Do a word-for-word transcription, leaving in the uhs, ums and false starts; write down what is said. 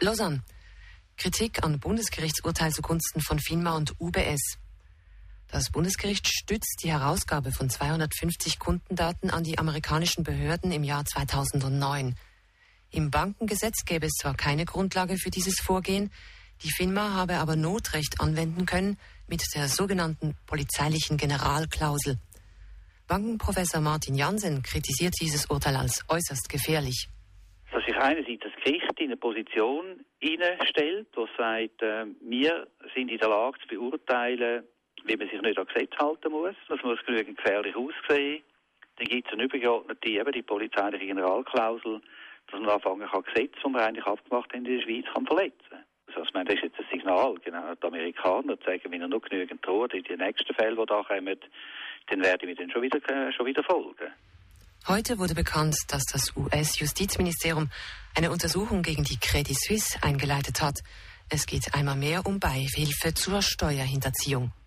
Lausanne. Kritik an Bundesgerichtsurteil zugunsten von FINMA und U B S. Das Bundesgericht stützt die Herausgabe von zweihundertfünfzig Kundendaten an die amerikanischen Behörden im Jahr zweitausendneun. Im Bankengesetz gäbe es zwar keine Grundlage für dieses Vorgehen, die FINMA habe aber Notrecht anwenden können mit der sogenannten polizeilichen Generalklausel. Bankenprofessor Martin Jansen kritisiert dieses Urteil als äußerst gefährlich. Dass sich einerseits das Gericht in eine Position hineinstellt, das sagt, äh, wir sind in der Lage zu beurteilen, wie man sich nicht an Gesetz halten muss. Das muss genügend gefährlich aussehen. Dann gibt es eine übergeordnete, eben die polizeiliche Generalklausel, dass man anfangen kann, Gesetze, die wir eigentlich abgemacht haben in der Schweiz, kann verletzen. Also ich meine, das ist jetzt ein Signal, genau. Die Amerikaner zeigen, wenn er noch genügend droht, in die nächsten Fälle, die da kommen, dann werden wir dann schon wieder, äh, schon wieder folgen. Heute wurde bekannt, dass das U S-Justizministerium eine Untersuchung gegen die Credit Suisse eingeleitet hat. Es geht einmal mehr um Beihilfe zur Steuerhinterziehung.